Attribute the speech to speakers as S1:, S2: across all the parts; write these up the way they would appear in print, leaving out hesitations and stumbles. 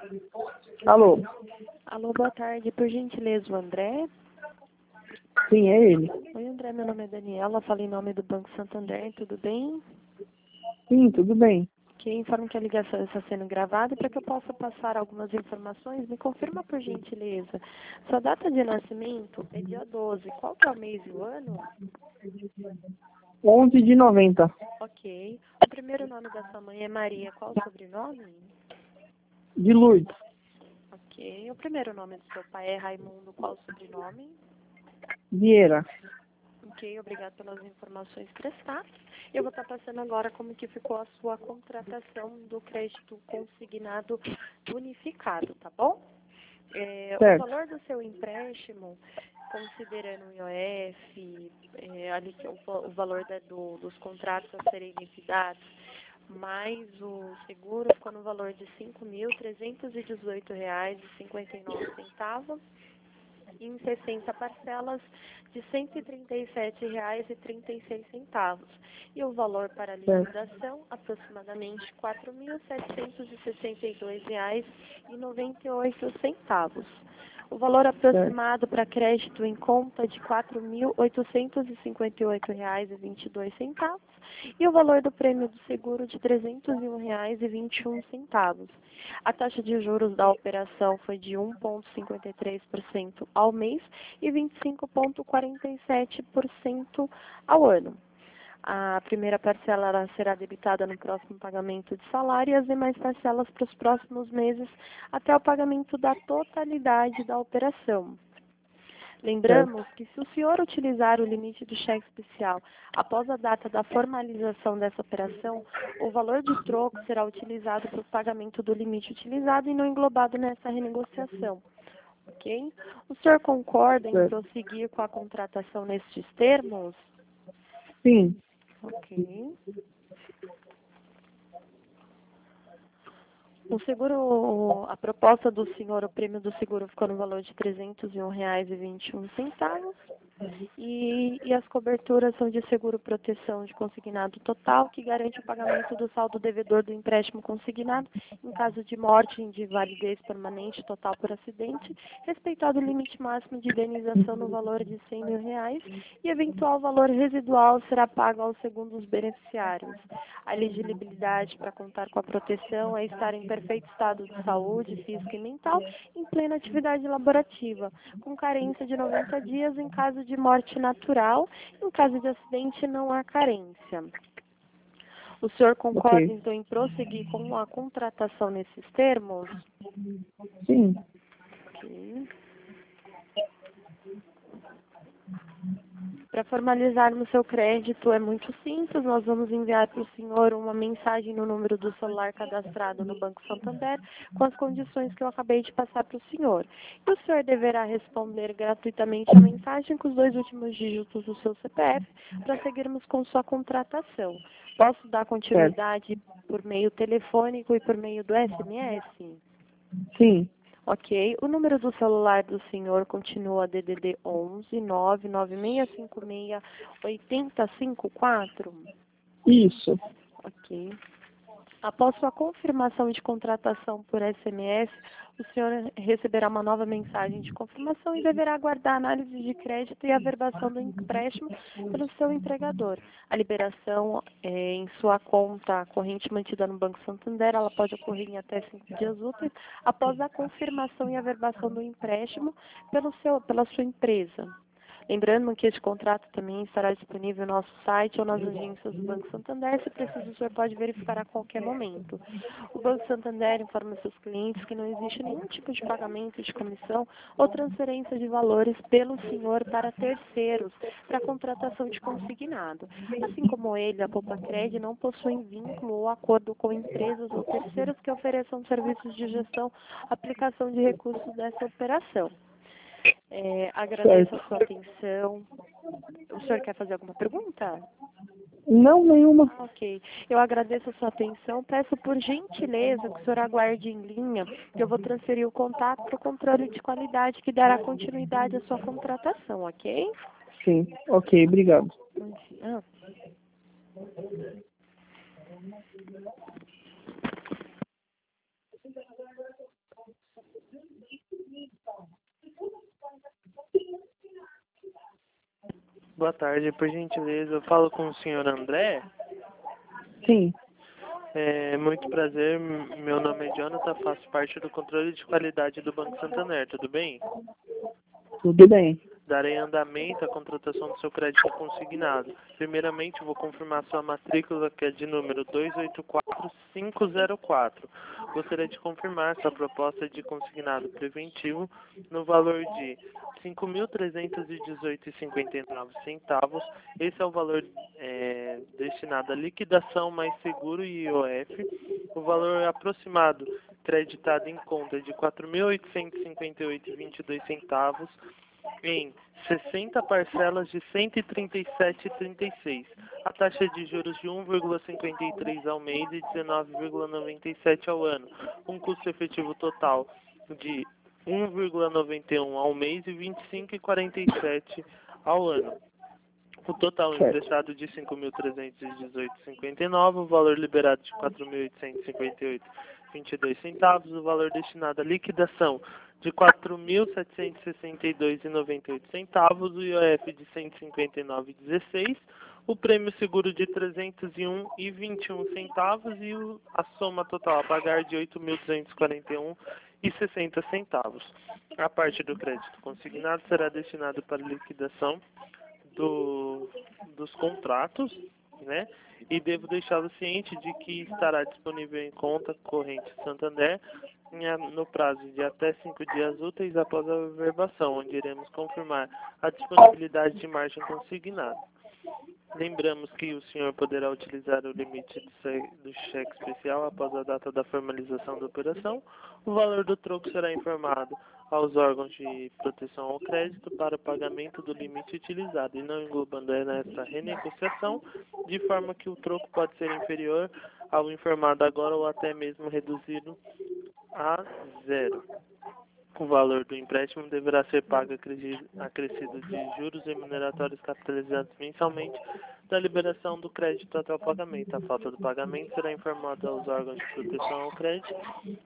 S1: Alô?
S2: Alô, boa tarde. Por gentileza, o André?
S1: Sim, é ele.
S2: Oi, André, meu nome é Daniela, falo em nome do Banco Santander, tudo bem?
S1: Sim, tudo bem.
S2: Que informo que a ligação está sendo gravada e para que eu possa passar algumas informações, me confirma por gentileza. Sua data de nascimento é dia 12. Qual que é o mês e o ano?
S1: 11 de 90.
S2: Ok. O primeiro nome da sua mãe é Maria. Qual o sobrenome?
S1: De Lourdes.
S2: Ok. O primeiro nome do seu pai é Raimundo. Qual o sobrenome?
S1: Vieira.
S2: Ok, obrigado pelas informações prestadas. Eu vou estar passando agora como que ficou a sua contratação do crédito consignado unificado, tá bom? O
S1: Certo.
S2: valor do seu empréstimo, considerando o IOF, ali que o valor dos contratos a serem liquidados, mais o seguro ficou no valor de R$ 5.318,59 em 60 parcelas de R$ 137,36. E o valor para a liquidação, aproximadamente R$ 4.762,98. O valor aproximado para crédito em conta de R$ 4.858,22 e o valor do prêmio do seguro de R$ 301,21. A taxa de juros da operação foi de 1,53% ao mês e 25,47% ao ano. A primeira parcela ela será debitada no próximo pagamento de salário e as demais parcelas para os próximos meses até o pagamento da totalidade da operação. Lembramos que se o senhor utilizar o limite do cheque especial após a data da formalização dessa operação, o valor de troco será utilizado para o pagamento do limite utilizado e não englobado nessa renegociação. Ok? O senhor concorda em prosseguir com a contratação nestes termos?
S1: Sim.
S2: Ok. O seguro, a proposta do senhor, o prêmio do seguro ficou no valor de R$ 301,21 e as coberturas são de seguro proteção de consignado total, que garante o pagamento do saldo devedor do empréstimo consignado em caso de morte, invalidez permanente total por acidente, respeitado o limite máximo de indenização no valor de R$ 100 mil e eventual valor residual será pago aos segundos beneficiários. A elegibilidade para contar com a proteção é estar em perfeito estado de saúde física e mental, em plena atividade laborativa, com carência de 90 dias em caso de morte natural. Em caso de acidente, não há carência. O senhor concorda, então, em prosseguir com a contratação nesses termos?
S1: Sim.
S2: Ok. Para formalizarmos seu crédito é muito simples, nós vamos enviar para o senhor uma mensagem no número do celular cadastrado no Banco Santander com as condições que eu acabei de passar para o senhor. E o senhor deverá responder gratuitamente a mensagem com os 2 últimos dígitos do seu CPF para seguirmos com sua contratação. Posso dar continuidade por meio telefônico e por meio do SMS?
S1: Sim.
S2: Ok. O número do celular do senhor continua DDD 11 99656 8054?
S1: Isso.
S2: Ok. Após sua confirmação de contratação por SMS, o senhor receberá uma nova mensagem de confirmação e deverá aguardar a análise de crédito e a averbação do empréstimo pelo seu empregador. A liberação em sua conta corrente mantida no Banco Santander, ela pode ocorrer em até 5 dias úteis após a confirmação e averbação do empréstimo pela sua empresa. Lembrando que este contrato também estará disponível no nosso site ou nas agências do Banco Santander. Se preciso, o senhor pode verificar a qualquer momento. O Banco Santander informa seus clientes que não existe nenhum tipo de pagamento de comissão ou transferência de valores pelo senhor para terceiros para contratação de consignado. Assim como ele, a Poupa-Cred não possuem vínculo ou acordo com empresas ou terceiros que ofereçam serviços de gestão, aplicação de recursos dessa operação. Agradeço a sua atenção. O senhor quer fazer alguma pergunta?
S1: Não, nenhuma.
S2: Ok. Eu agradeço a sua atenção. Peço por gentileza que o senhor aguarde em linha, que eu vou transferir o contato para o controle de qualidade, que dará continuidade à sua contratação, ok?
S1: Sim. Ok, obrigado.
S2: Ah.
S3: Boa tarde, por gentileza, eu falo com o senhor André.
S1: Sim,
S3: Muito prazer, meu nome é Jonathan, faço parte do controle de qualidade do Banco Santander, tudo bem?
S1: tudo bem.
S3: Darei andamento à contratação do seu crédito consignado. Primeiramente, vou confirmar sua matrícula, que é de número 284504. Gostaria de confirmar sua proposta de consignado preventivo no valor de R$ 5.318,59. Esse é o valor destinado à liquidação mais seguro e IOF. O valor aproximado creditado em conta é de R$ 4.858,22 em 60 parcelas de R$ 137,36. A taxa de juros de 1,53 ao mês e 19,97 ao ano. Um custo efetivo total de 1,91 ao mês e 25,47 ao ano. O total
S1: Certo.
S3: emprestado de R$ 5.318,59, o valor liberado de R$ 4.858,22, o valor destinado à liquidação de R$ 4.762,98, o IOF de R$ 159,16, o prêmio seguro de R$ 301,21 e a soma total a pagar de R$ 8.241,60. A parte do crédito consignado será destinado para liquidação dos contratos, né? E devo deixá-lo ciente de que estará disponível em conta corrente Santander no prazo de até 5 dias úteis após a averbação, onde iremos confirmar a disponibilidade de margem consignada. Lembramos que o senhor poderá utilizar o limite do cheque especial após a data da formalização da operação. O valor do troco será informado aos órgãos de proteção ao crédito para o pagamento do limite utilizado e não englobando nesta renegociação, de forma que o troco pode ser inferior ao informado agora ou até mesmo reduzido a zero. O valor do empréstimo deverá ser pago acrescido de juros remuneratórios capitalizados mensalmente da liberação do crédito até o pagamento. A falta do pagamento será informada aos órgãos de proteção ao crédito.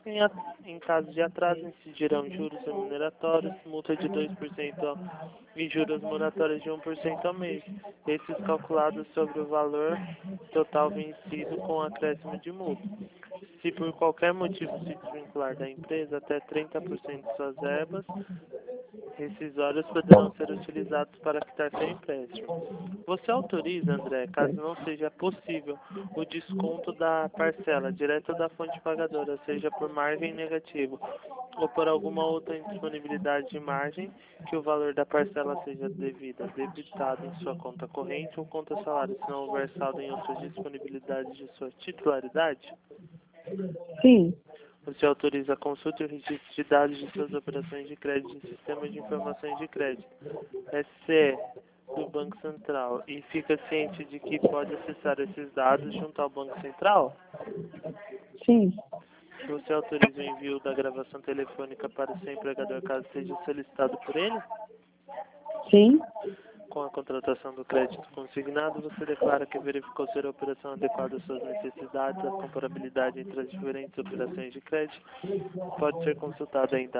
S3: Em caso de atraso, incidirão juros remuneratórios, multa de 2% e juros moratórios de 1% ao mês. Esses calculados sobre o valor total vencido com acréscimo de multa. Se por qualquer motivo se desvincular da empresa, até 30% de suas verbas rescisórias poderão ser utilizados para quitar seu empréstimo. Você autoriza, André, caso não seja possível, o desconto da parcela direta da fonte pagadora, seja por margem negativo ou por alguma outra indisponibilidade de margem, que o valor da parcela seja debitado em sua conta corrente ou conta salário, se não houver saldo em outras disponibilidades de sua titularidade?
S1: Sim,
S3: Você autoriza a consulta e o registro de dados de suas operações de crédito em Sistema de Informações de Crédito, SCE, do Banco Central, e fica ciente de que pode acessar esses dados junto ao Banco Central?
S1: sim,
S3: Você autoriza o envio da gravação telefônica para o seu empregador caso seja solicitado por ele?
S1: sim,
S3: Com a contratação do crédito consignado, você declara que verificou ser a operação adequada às suas necessidades, a comparabilidade entre as diferentes operações de crédito pode ser consultada em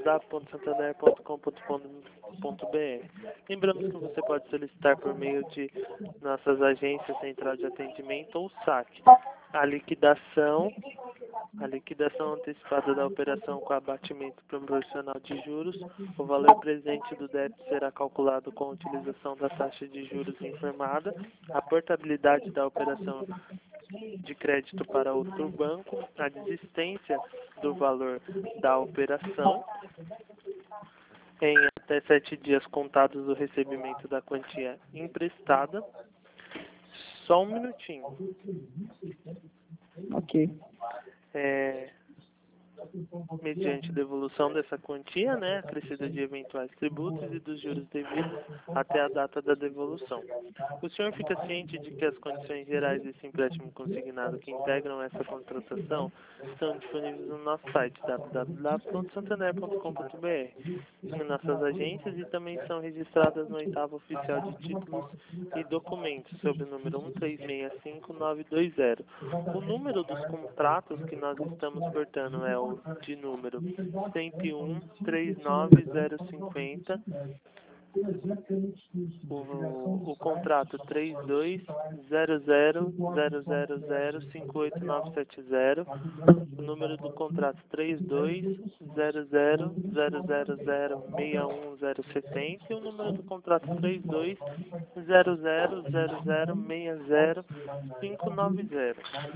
S3: www.santander.com.br. Lembramos que você pode solicitar por meio de nossas agências central de atendimento ou saque a liquidação antecipada da operação com abatimento proporcional de juros. O valor presente do débito será calculado com a utilização da taxa de juros informada. A portabilidade da operação de crédito para outro banco, a desistência do valor da operação em até 7 dias contados do recebimento da quantia emprestada. Só um minutinho.
S1: ok.
S3: mediante devolução dessa quantia, né, acrescida de eventuais tributos e dos juros devidos até a data da devolução. O senhor fica ciente de que as condições gerais desse empréstimo consignado que integram essa contratação estão disponíveis no nosso site www.santander.com.br, em nossas agências, e também são registradas no 8º Oficial de Títulos e Documentos, sob o número 1365920. O número dos contratos que nós estamos portando é o de número 101-39050, o contrato 320000005890, o número do contrato 32000000611070 e o número do contrato 320000006050.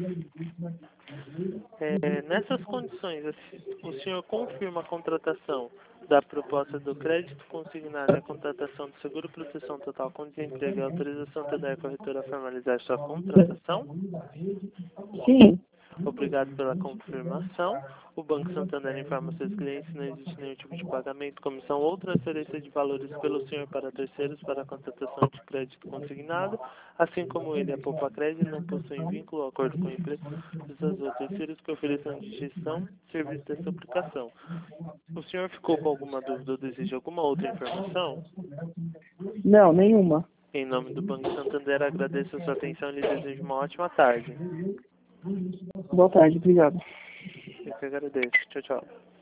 S3: Nessas condições, o senhor confirma a contratação da proposta do crédito consignado e a contratação do seguro proteção total com desemprego e autorização da corretora a formalizar sua contratação?
S1: Sim.
S3: Obrigado pela confirmação. O Banco Santander informa seus clientes que não existe nenhum tipo de pagamento, comissão ou transferência de valores pelo senhor para terceiros para a contratação de crédito consignado, assim como ele, a Poupa Crédito, não possuem vínculo ou acordo com empresas ou terceiros que ofereçam de gestão serviço dessa aplicação. O senhor ficou com alguma dúvida ou deseja alguma outra informação?
S1: Não, nenhuma.
S3: Em nome do Banco Santander, agradeço a sua atenção e lhe desejo uma ótima tarde.
S1: Boa tarde, obrigado.
S3: Eu que agradeço. Tchau, tchau.